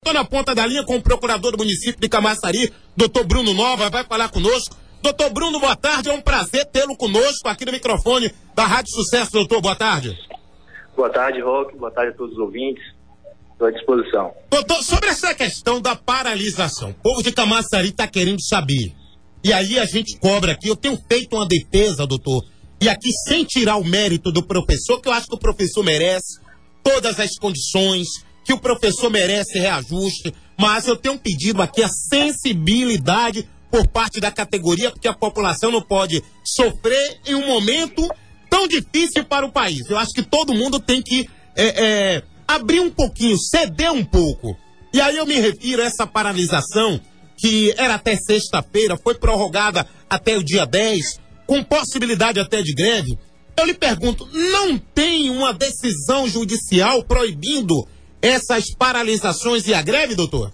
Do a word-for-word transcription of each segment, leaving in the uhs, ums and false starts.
Estou na ponta da linha com o procurador do município de Camaçari, doutor Bruno Nova, vai falar conosco. Doutor Bruno, boa tarde, é um prazer tê-lo conosco aqui no microfone da Rádio Sucesso, doutor, boa tarde. Boa tarde, Roque, boa tarde a todos os ouvintes, estou à disposição. Doutor, sobre essa questão da paralisação, o povo de Camaçari está querendo saber, e aí a gente cobra aqui, eu tenho feito uma defesa, doutor, e aqui sem tirar o mérito do professor, que eu acho que o professor merece todas as condições, que o professor merece reajuste, mas eu tenho pedido aqui a sensibilidade por parte da categoria, porque a população não pode sofrer em um momento tão difícil para o país. Eu acho que todo mundo tem que é, é, abrir um pouquinho, ceder um pouco. E aí eu me refiro a essa paralisação, que era até sexta-feira, foi prorrogada até o dia dez, com possibilidade até de greve. Eu lhe pergunto, não tem uma decisão judicial proibindo essas paralisações e a greve, doutor?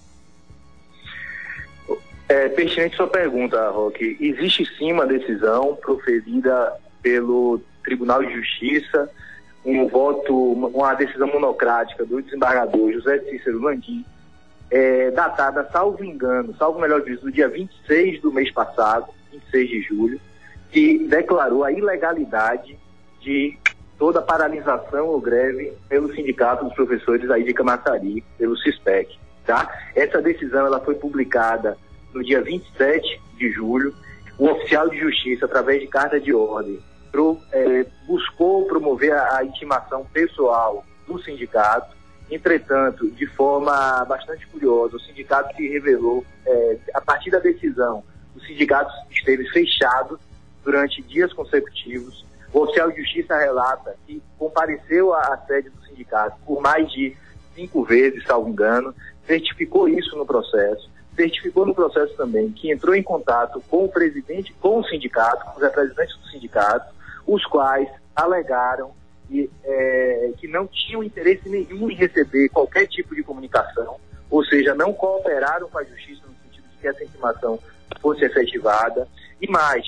É pertinente sua pergunta, Roque. Existe sim uma decisão proferida pelo Tribunal de Justiça, um voto, uma decisão monocrática do desembargador José Cícero Landim, é, datada, salvo engano, salvo melhor juízo, do dia vinte e seis do mês passado, vinte e seis de julho, que declarou a ilegalidade de toda a paralisação ou greve pelo Sindicato dos Professores aí de Camaçari, pelo SISPEC, tá? Essa decisão ela foi publicada no dia vinte e sete de julho. O oficial de justiça, através de carta de ordem, pro, é, buscou promover a, a intimação pessoal do sindicato. Entretanto, de forma bastante curiosa, o sindicato se revelou, é, a partir da decisão, o sindicato esteve fechado durante dias consecutivos. O oficial de justiça relata que compareceu à sede do sindicato por mais de cinco vezes, salvo engano, certificou isso no processo, certificou no processo também que entrou em contato com o presidente, com o sindicato, com os representantes do sindicato, os quais alegaram que, é, que não tinham interesse nenhum em receber qualquer tipo de comunicação, ou seja, não cooperaram com a justiça no sentido de que essa intimação fosse efetivada. E mais,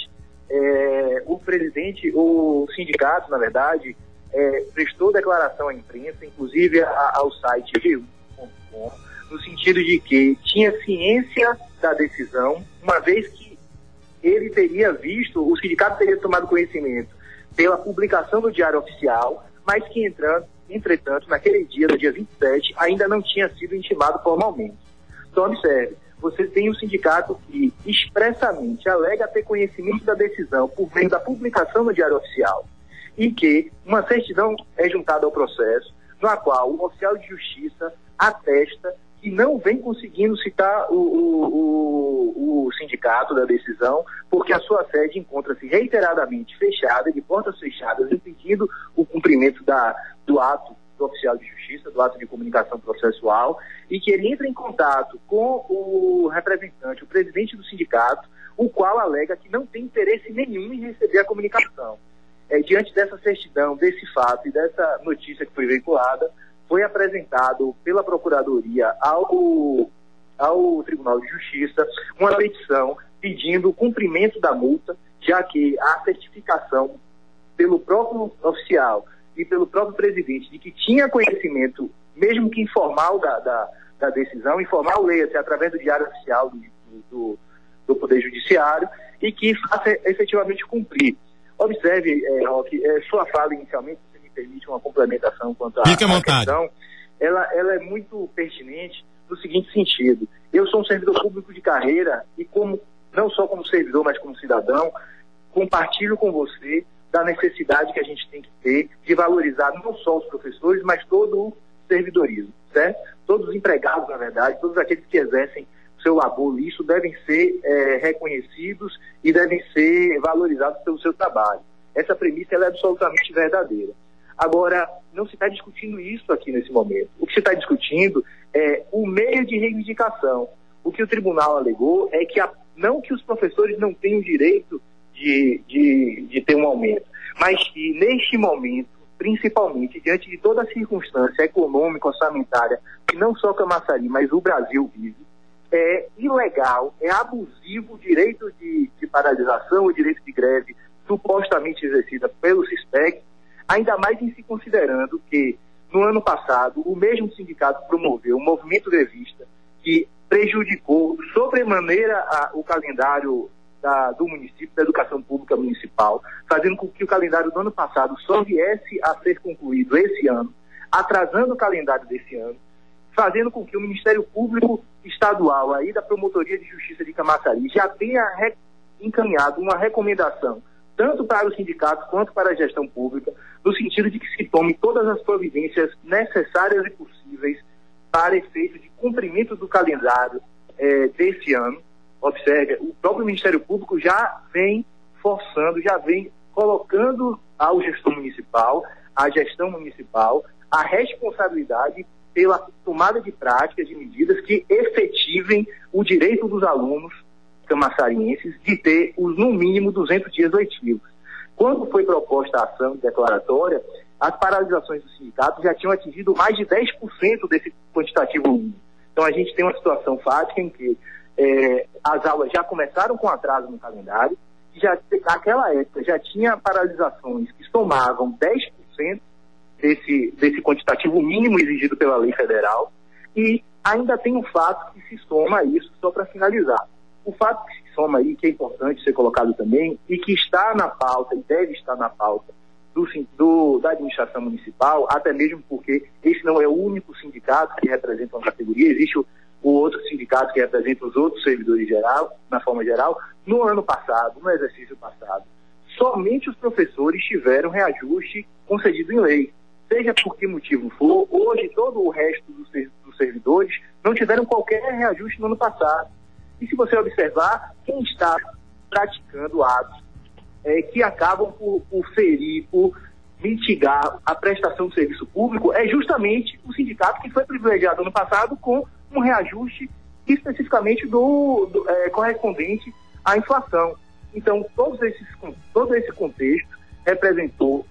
É, o presidente, o sindicato, na verdade, é, prestou declaração à imprensa, inclusive a, ao site g um ponto com, no sentido de que tinha ciência da decisão, uma vez que ele teria visto, o sindicato teria tomado conhecimento pela publicação do Diário Oficial, mas que, entrando, entretanto, naquele dia, no dia vinte e sete, ainda não tinha sido intimado formalmente. Então, observe, você tem um sindicato que expressamente alega ter conhecimento da decisão por meio da publicação no Diário Oficial e que uma certidão é juntada ao processo, na qual o oficial de justiça atesta que não vem conseguindo citar o, o, o, o sindicato da decisão, porque a sua sede encontra-se reiteradamente fechada, de portas fechadas, impedindo o cumprimento da, do ato do oficial de justiça, do ato de comunicação processual, e que ele entra em contato com o representante, o presidente do sindicato, o qual alega que não tem interesse nenhum em receber a comunicação. É, diante dessa certidão, desse fato e dessa notícia que foi veiculada, foi apresentado pela Procuradoria ao, ao Tribunal de Justiça uma petição pedindo o cumprimento da multa, já que a certificação pelo próprio oficial e pelo próprio presidente de que tinha conhecimento, mesmo que informal, da, da, da decisão, informal, leia-se através do Diário Oficial do, do, do Poder Judiciário, e que faça efetivamente cumprir. Observe, é, Roque, é, sua fala inicialmente, se me permite uma complementação quanto à questão, ela, ela é muito pertinente no seguinte sentido: eu sou um servidor público de carreira e, como, não só como servidor, mas como cidadão, compartilho com você da necessidade que a gente tem que ter de valorizar não só os professores, mas todo o servidorismo, certo? Todos os empregados, na verdade, todos aqueles que exercem o seu labor lícito devem ser é, reconhecidos e devem ser valorizados pelo seu trabalho. Essa premissa ela é absolutamente verdadeira. Agora, não se está discutindo isso aqui nesse momento. O que se está discutindo é o meio de reivindicação. O que o tribunal alegou é que a, não que os professores não tenham direito De, de, de ter um aumento, mas que neste momento, principalmente diante de toda a circunstância econômica, orçamentária, que não só Camaçari, mas o Brasil vive, é ilegal, é abusivo o direito de, de paralisação, o direito de greve supostamente exercida pelo SISPEC, ainda mais em se considerando que no ano passado, o mesmo sindicato promoveu um movimento grevista que prejudicou sobremaneira a, o calendário da, do município, da educação pública municipal, fazendo com que o calendário do ano passado só viesse a ser concluído esse ano, atrasando o calendário desse ano, fazendo com que o Ministério Público Estadual aí da Promotoria de Justiça de Camaçari já tenha re, encaminhado uma recomendação tanto para os sindicatos quanto para a gestão pública, no sentido de que se tome todas as providências necessárias e possíveis para efeito de cumprimento do calendário eh, desse ano. Observe, o próprio Ministério Público já vem forçando, já vem colocando ao gestor municipal, à gestão municipal, a responsabilidade pela tomada de práticas, de medidas que efetivem o direito dos alunos camaçarienses de ter os, no mínimo, duzentos dias letivos. Quando foi proposta a ação declaratória, as paralisações do sindicato já tinham atingido mais de dez por cento desse quantitativo mínimo. Então a gente tem uma situação fática em que eh, as aulas já começaram com atraso no calendário, e já, naquela época já tinha paralisações que somavam dez por cento desse, desse quantitativo mínimo exigido pela lei federal, e ainda tem um fato que se soma a isso, só para finalizar. O fato que se soma aí, que é importante ser colocado também, e que está na pauta, e deve estar na pauta do, do, da administração municipal, até mesmo porque esse não é o único sindicato que representa uma categoria, existe o, o outro sindicato que representa os outros servidores geral, na forma geral. No ano passado, no exercício passado, somente os professores tiveram reajuste concedido em lei. Seja por que motivo for, hoje todo o resto dos, dos servidores não tiveram qualquer reajuste no ano passado. E se você observar, quem está praticando atos é, que acabam por, por ferir, por mitigar a prestação do serviço público, é justamente o sindicato que foi privilegiado ano passado com um reajuste especificamente do, do, é, correspondente à inflação. Então, todos esses, todo esse contexto representou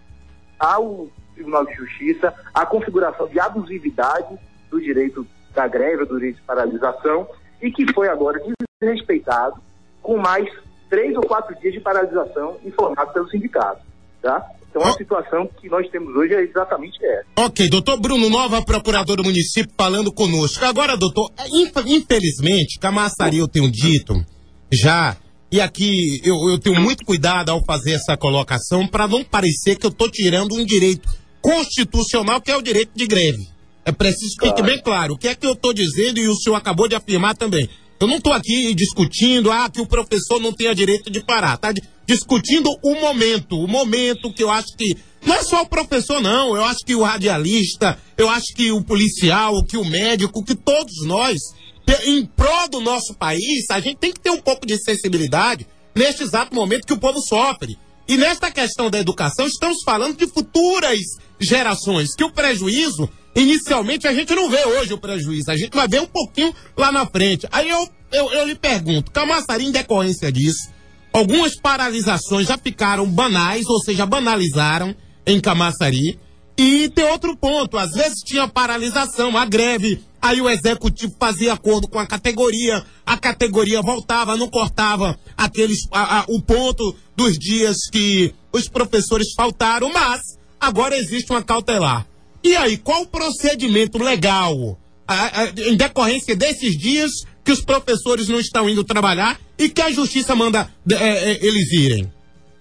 ao Tribunal de Justiça a configuração de abusividade do direito da greve, do direito de paralisação, e que foi agora desrespeitado com mais três ou quatro dias de paralisação informado pelo sindicato, tá? Então a situação que nós temos hoje é exatamente essa. Ok, doutor Bruno Nova, procurador do município, falando conosco. Agora, doutor, infelizmente, Camaçari, eu tenho dito já, e aqui eu, eu tenho muito cuidado ao fazer essa colocação para não parecer que eu estou tirando um direito constitucional, que é o direito de greve. É preciso que fique bem claro o que é que eu estou dizendo, e o senhor acabou de afirmar também. Eu não estou aqui discutindo ah, que o professor não tenha direito de parar. Está discutindo o momento. O momento que eu acho que... Não é só o professor, não. Eu acho que o radialista, eu acho que o policial, que o médico, que todos nós, em prol do nosso país, a gente tem que ter um pouco de sensibilidade neste exato momento que o povo sofre. E nesta questão da educação, estamos falando de futuras gerações, que o prejuízo... Inicialmente, a gente não vê hoje o prejuízo, a gente vai ver um pouquinho lá na frente. Aí eu, eu, eu lhe pergunto, Camaçari, em decorrência disso, algumas paralisações já ficaram banais, ou seja, banalizaram em Camaçari. E tem outro ponto, às vezes tinha paralisação, a greve, aí o executivo fazia acordo com a categoria, a categoria voltava, não cortava aqueles, a, a, o ponto dos dias que os professores faltaram, mas agora existe uma cautelar. E aí, qual o procedimento legal a, a, em decorrência desses dias que os professores não estão indo trabalhar e que a justiça manda é, é, eles irem?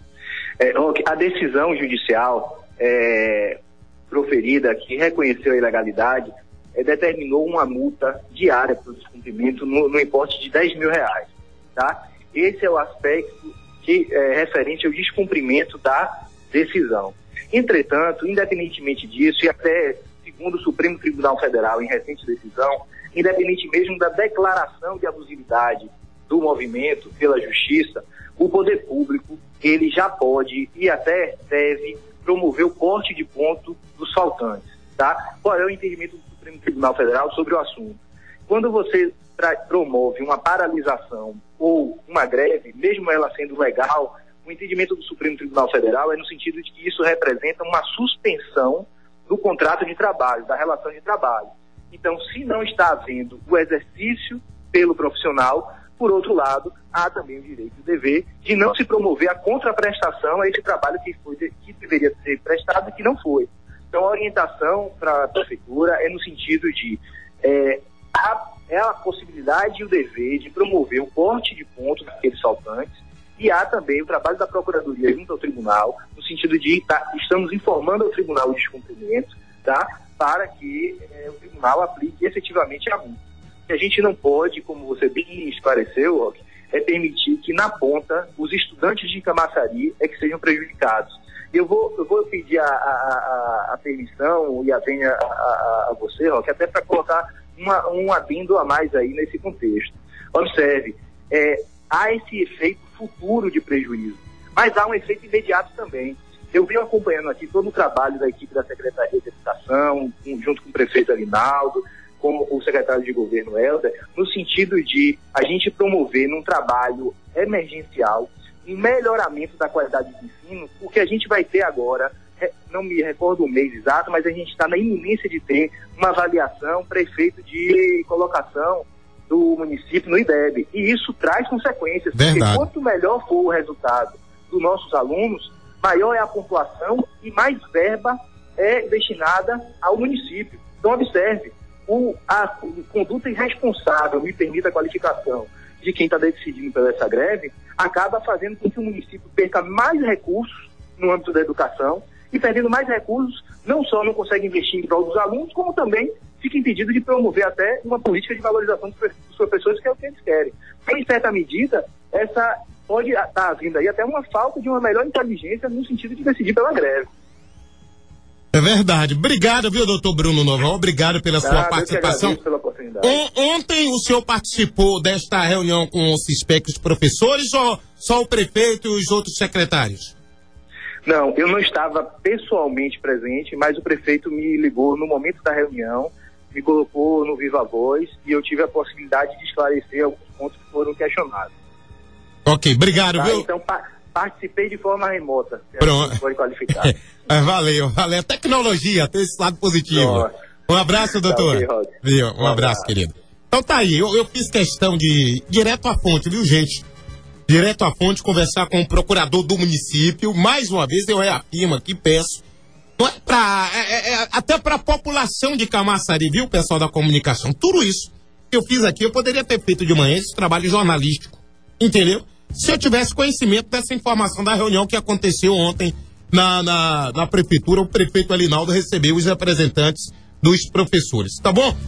É, a decisão judicial é, proferida, que reconheceu a ilegalidade, é, determinou uma multa diária para o descumprimento no, no importe de dez mil reais. Tá? Esse é o aspecto que é referente ao descumprimento da decisão. Entretanto, independentemente disso, e até segundo o Supremo Tribunal Federal em recente decisão, independente mesmo da declaração de abusividade do movimento pela Justiça, o poder público, ele já pode e até deve promover o corte de ponto dos faltantes, tá? Qual é o entendimento do Supremo Tribunal Federal sobre o assunto? Quando você promove uma paralisação ou uma greve, mesmo ela sendo legal, o entendimento do Supremo Tribunal Federal é no sentido de que isso representa uma suspensão do contrato de trabalho, da relação de trabalho. Então, se não está havendo o exercício pelo profissional, por outro lado, há também o direito e o dever de não se promover a contraprestação a esse trabalho que, foi, que deveria ser prestado e que não foi. Então, Então, a orientação para a prefeitura é no sentido de é, a, é a possibilidade e o dever de promover o corte de pontos daqueles faltantes, e há também o trabalho da Procuradoria junto ao Tribunal, no sentido de tá, estamos informando ao Tribunal o descumprimento, tá, para que é, o Tribunal aplique efetivamente a multa. E a gente não pode, como você bem esclareceu, Roque, é permitir que na ponta os estudantes de Camaçari é que sejam prejudicados. Eu vou, eu vou pedir a, a, a, a permissão e a venha a, a, a você, Roque, até para colocar uma, um adendo a mais aí nesse contexto. Observe, é, há esse efeito futuro de prejuízo, mas há um efeito imediato também. Eu venho acompanhando aqui todo o trabalho da equipe da Secretaria de Educação, junto com o prefeito Arinaldo, com o secretário de governo Helder, no sentido de a gente promover num trabalho emergencial um melhoramento da qualidade do ensino, porque a gente vai ter agora, não me recordo o mês exato, mas a gente está na iminência de ter uma avaliação para efeito de colocação do município no I D E B. E isso traz consequências, Verdade. Porque quanto melhor for o resultado dos nossos alunos, maior é a pontuação e mais verba é destinada ao município. Então, observe, o, a conduta irresponsável, me permita a qualificação, de quem está decidindo pela essa greve, acaba fazendo com que o município perca mais recursos no âmbito da educação, e perdendo mais recursos, não só não consegue investir em prol dos alunos, como também fica impedido de promover até uma política de valorização dos professores, que é o que eles querem. Em certa medida, essa pode estar vindo aí até uma falta de uma melhor inteligência no sentido de decidir pela greve. É verdade. Obrigado, viu, doutor Bruno Novão? Obrigado pela sua Ah, participação. pela oportunidade. On, ontem o senhor participou desta reunião com os CISPEC, os professores, ou só o prefeito e os outros secretários? Não, eu não estava pessoalmente presente, mas o prefeito me ligou no momento da reunião, me colocou no Viva Voz e eu tive a possibilidade de esclarecer alguns pontos que foram questionados. Ok, obrigado, Tá? viu? Então, pa participei de forma remota, se Pronto. assim pode qualificar. Valeu, valeu. Tecnologia, tem esse lado positivo. Nossa. Um abraço, doutor. Tá, okay, viu? Um, um abraço, abraço, querido. Então tá aí, eu, eu fiz questão de direto à fonte, viu, gente? Direto à fonte, conversar com o procurador do município. Mais uma vez, eu reafirmo aqui, peço. Não é pra, é, é, é, até para a população de Camaçari, viu, pessoal da comunicação? Tudo isso que eu fiz aqui, eu poderia ter feito de manhã esse trabalho jornalístico. Entendeu? Se eu tivesse conhecimento dessa informação da reunião que aconteceu ontem na, na, na prefeitura, o prefeito Arinaldo recebeu os representantes dos professores. Tá bom?